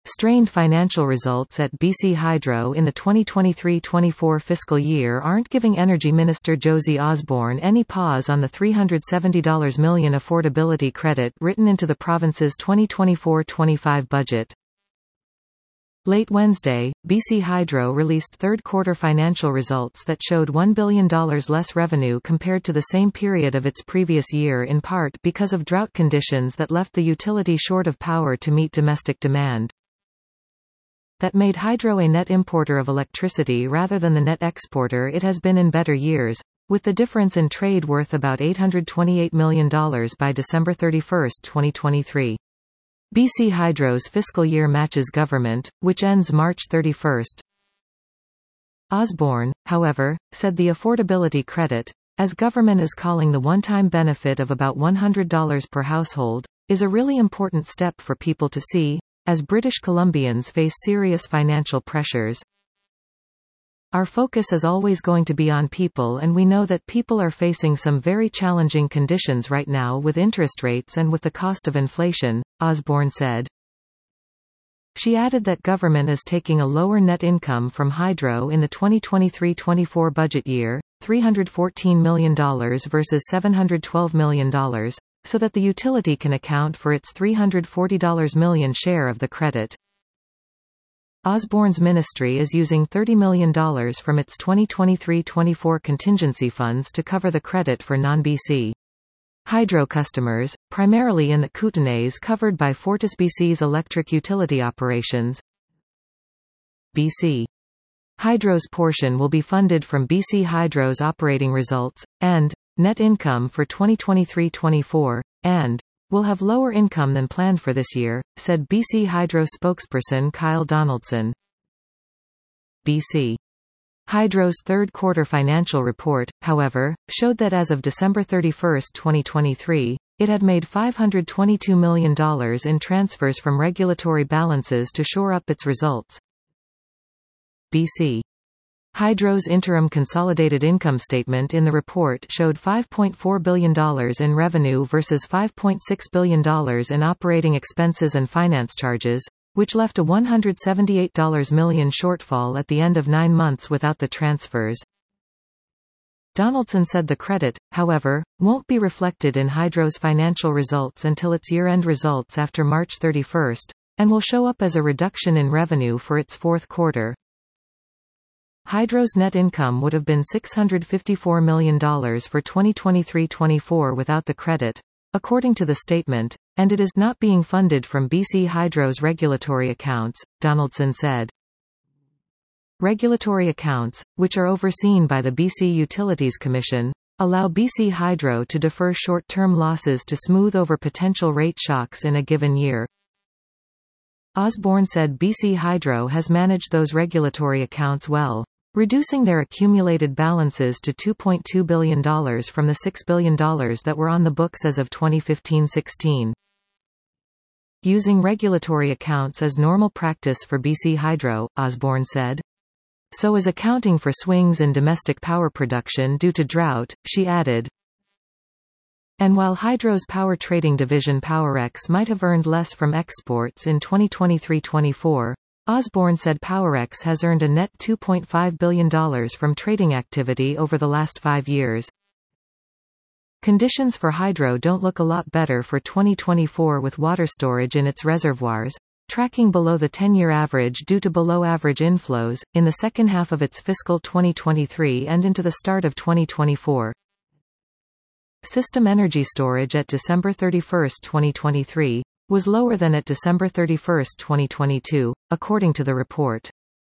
Strained financial results at BC Hydro in the 2023-24 fiscal year aren't giving Energy Minister Josie Osborne any pause on the $370 million affordability credit written into the province's 2024-25 budget. Late Wednesday, BC Hydro released third-quarter financial results that showed $1 billion less revenue compared to the same period of its previous year, in part because of drought conditions that left the utility short of power to meet domestic demand. That made Hydro a net importer of electricity rather than the net exporter it has been in better years, with the difference in trade worth about $828 million by December 31, 2023. BC Hydro's fiscal year matches government, which ends March 31. Osborne, however, said the affordability credit, as government is calling the one-time benefit of about $100 per household, is a really important step for people to see, as British Columbians face serious financial pressures. Our focus is always going to be on people, and we know that people are facing some very challenging conditions right now with interest rates and with the cost of inflation, Osborne said. She added that government is taking a lower net income from Hydro in the 2023-24 budget year, $314 million versus $712 million, so that the utility can account for its $340 million share of the credit. Osborne's ministry is using $30 million from its 2023-24 contingency funds to cover the credit for non-BC Hydro customers, primarily in the Kootenays covered by FortisBC's electric utility operations. BC Hydro's portion will be funded from BC Hydro's operating results, and net income for 2023-24, and will have lower income than planned for this year, said BC Hydro spokesperson Kyle Donaldson. BC Hydro's third-quarter financial report, however, showed that as of December 31, 2023, it had made $522 million in transfers from regulatory balances to shore up its results. BC Hydro's interim consolidated income statement in the report showed $5.4 billion in revenue versus $5.6 billion in operating expenses and finance charges, which left a $178 million shortfall at the end of 9 months without the transfers. Donaldson said the credit, however, won't be reflected in Hydro's financial results until its year-end results after March 31, and will show up as a reduction in revenue for its fourth quarter. Hydro's net income would have been $654 million for 2023-24 without the credit, according to the statement, and it is not being funded from BC Hydro's regulatory accounts, Donaldson said. Regulatory accounts, which are overseen by the BC Utilities Commission, allow BC Hydro to defer short-term losses to smooth over potential rate shocks in a given year. Osborne said BC Hydro has managed those regulatory accounts well, reducing their accumulated balances to $2.2 billion from the $6 billion that were on the books as of 2015-16. Using regulatory accounts is normal practice for BC Hydro, Osborne said. So is accounting for swings in domestic power production due to drought, she added. And while Hydro's power trading division Powerex might have earned less from exports in 2023-24, Osborne said Powerex has earned a net $2.5 billion from trading activity over the last 5 years. Conditions for Hydro don't look a lot better for 2024 with water storage in its reservoirs, tracking below the 10-year average due to below-average inflows, in the second half of its fiscal 2023 and into the start of 2024. System energy storage at December 31, 2023, was lower than at December 31, 2022, according to the report.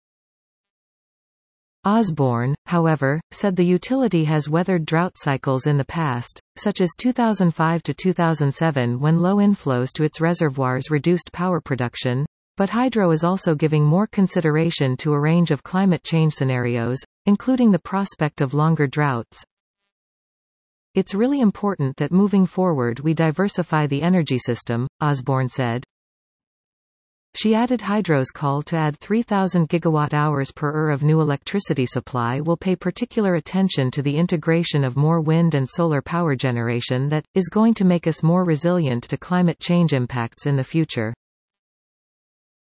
Osborne, however, said the utility has weathered drought cycles in the past, such as 2005 to 2007 when low inflows to its reservoirs reduced power production, but Hydro is also giving more consideration to a range of climate change scenarios, including the prospect of longer droughts. It's really important that moving forward we diversify the energy system, Osborne said. She added Hydro's call to add 3,000 gigawatt-hours per year of new electricity supply will pay particular attention to the integration of more wind and solar power generation that is going to make us more resilient to climate change impacts in the future.